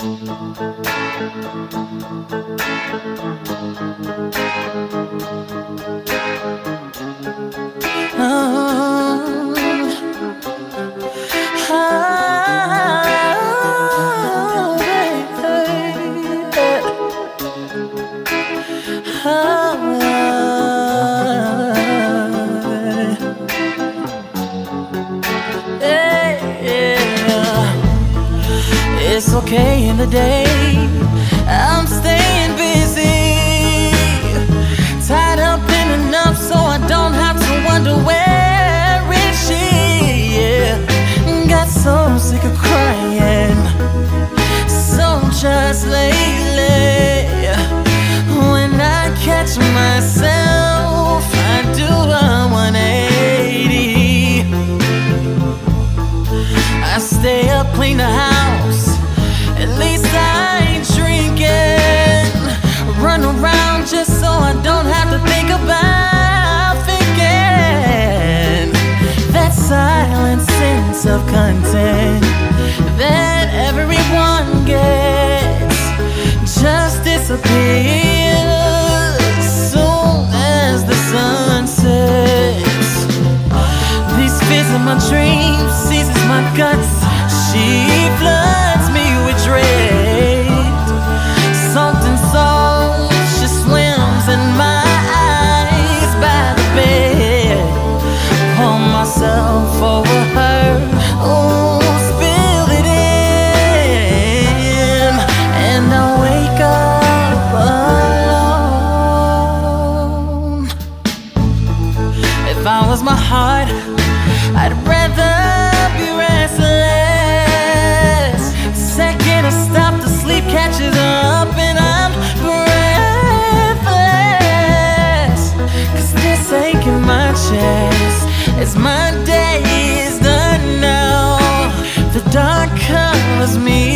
It's okay in the day, I'm staying busy, tied up in enough so I don't have to wonder where is she. Yeah. Got so sick of crying, so just lately when I catch myself I do a 180. I stay up, clean the house, at least I ain't drinking. Run around just so I don't have to think about thinking. That silent sense of content that everyone gets just disappears soon as the sun sets. These fears in my dreams seizes my guts. She floods me with dread. Salt and salt, she swims in my eyes by the bed. Pour myself over her, oh, spill it in, and I wake up alone. If I was my heart, I'd rather be restless. Second I stop, the sleep catches up and I'm breathless. 'Cause this ache in my chest as my day is done now. The dark covers me